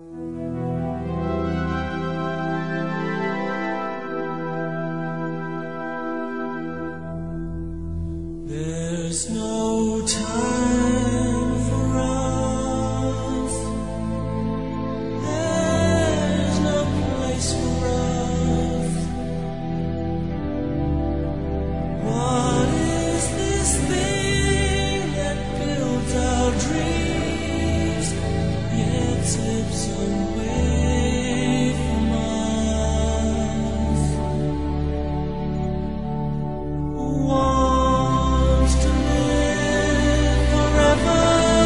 There's no time for us. There's no place for us. What is this thing that builds our dreams, yet slips away from us? Wants to live forever.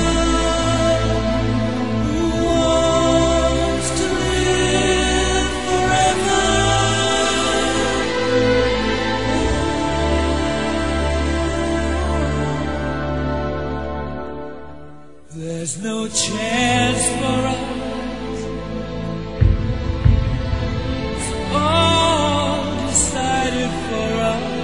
Who wants to live forever? There's no chance for us. It's all decided for us.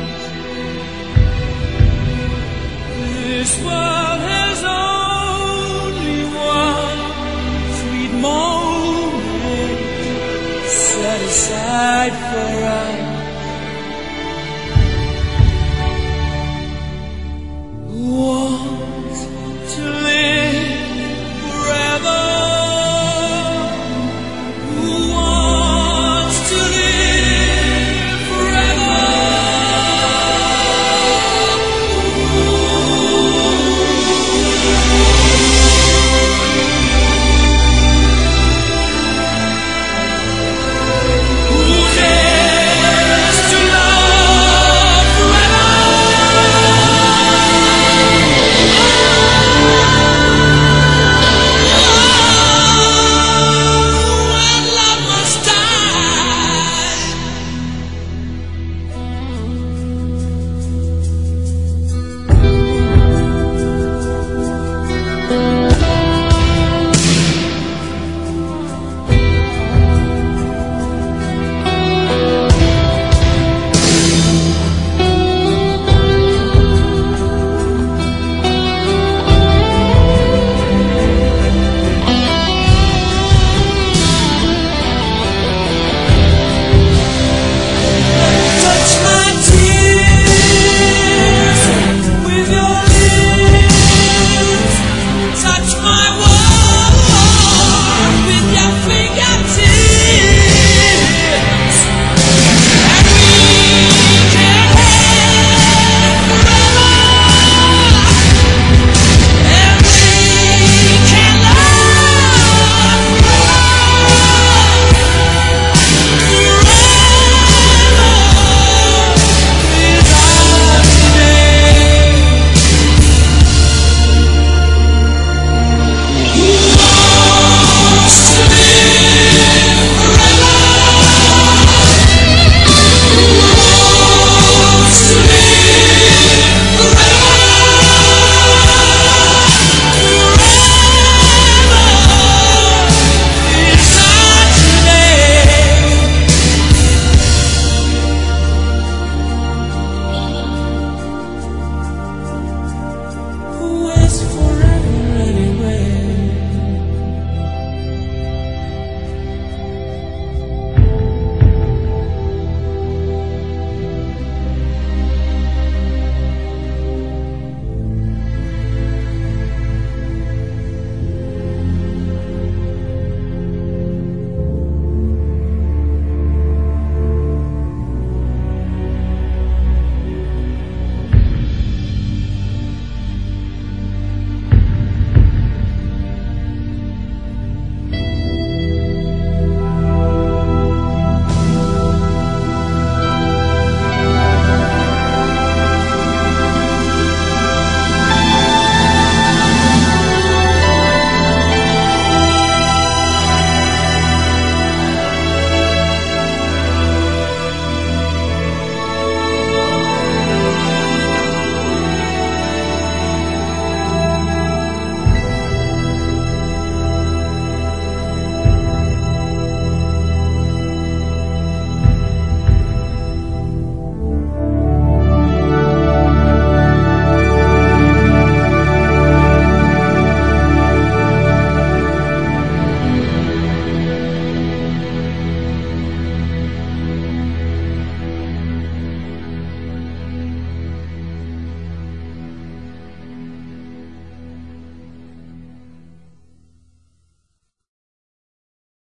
This world has only one sweet moment set aside for us.